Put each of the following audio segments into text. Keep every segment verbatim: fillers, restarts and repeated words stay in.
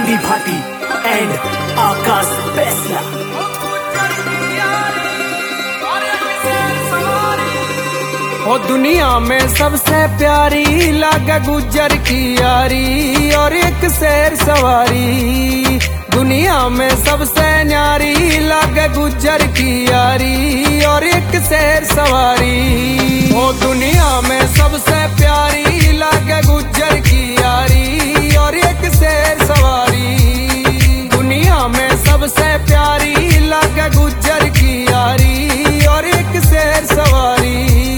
Sandy Bhati and आकाश बेसला। ओ दुनिया में सबसे प्यारी लागे गुज्जर की यारी और एक शेर सवारी। दुनिया में सबसे न्यारी लागे गुज्जर की यारी और एक शेर सवारी। ओ दुनिया में सबसे प्यारी लागे गुज्जर की यारी और एक शेर सवारी। दुनिया में सबसे प्यारी लागे गुज्जर की यारी और एक शेर सवारी।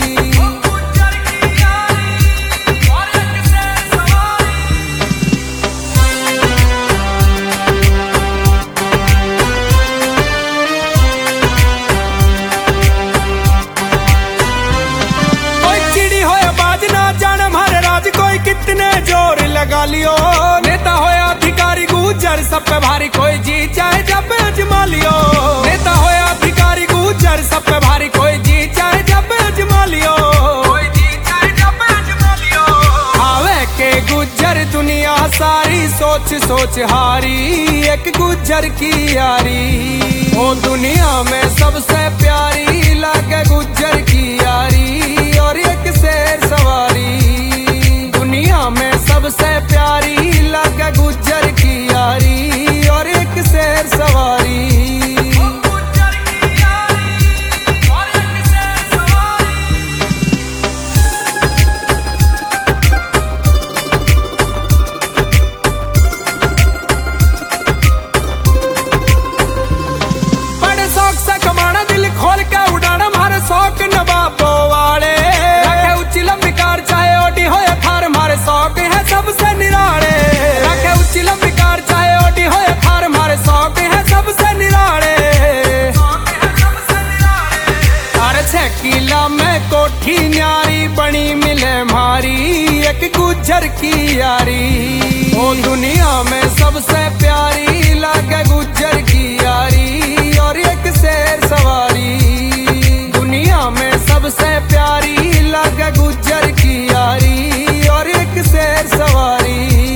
कितने जोर लगा लियो नेता होया अधिकारी गुज्जर सब पे भारी कोई जी चाहे जब अजमा लियो। नेता होया अधिकारी गुज्जर सब पे भारी कोई जी चाहे जब अजमा लियो। कोई जी चाहे जब अजमा लियो। आवे के गुज्जर दुनिया सारी सोच सोच हारी एक गुज्जर की यारी। ओ दुनिया में सबसे प्यारी लागे गुज्जर की यारी और एक शेर सवारी। दुनिया में सबसे प्यारी लागे गुज्जर की यारी और एक शेर सवारी। बड़े शौक से कमाना दिल खोल के उड़ाना हमारे शौक नवाबों वाले। रखे उच्ची लंबी कार चाहे ओडी हो या थार हमारे शौक है सबसे निराले। रखे उच्ची लंबी कार चाहे ओडी हो या थार हमारे शौक है सबसे निराले। हर छह किला में कोठी न्यारी बनी मिले मारी एक गुज्जर की यारी। ओ दुनिया में सबसे प्यारी लागे गुज्जर की यारी और एक शेर सवारी। दुनिया में सबसे प्यारी लागे गुज्जर की यारी और एक शेर सवारी।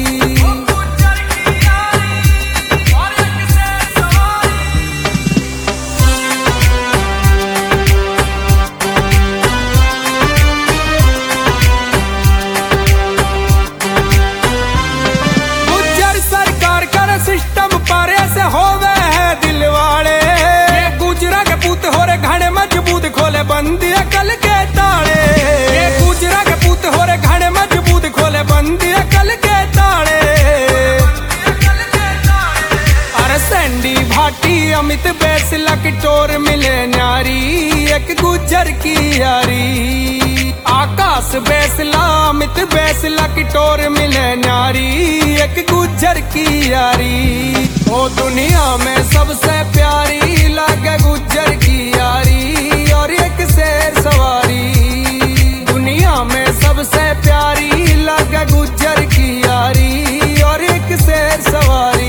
गुज्जर सरकार कर सिस्टम पर ऐसे होवे है दिल वाले। ये गुजरा के पुत हो रे घने मजबूत खोले बंदी अकल के ताले। ये गुजरा के पुत हो रे घने मजबूत खोले बंदी अकल के ताले। अरे सैंडी भाटी अमित बेसला की टोर मिले न्यारी एक गुज्जर की यारी। आकाश बेसला अमित बेसला की टोर मिले न्यारी एक गुज्जर की यारी। ओ दुनिया में सबसे प्यारी लागे गुज्जर की यारी और एक शेर सवारी। दुनिया में सबसे प्यारी लागे गुज्जर की यारी और एक शेर सवारी।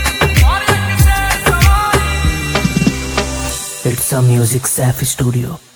It's a music Saif studio.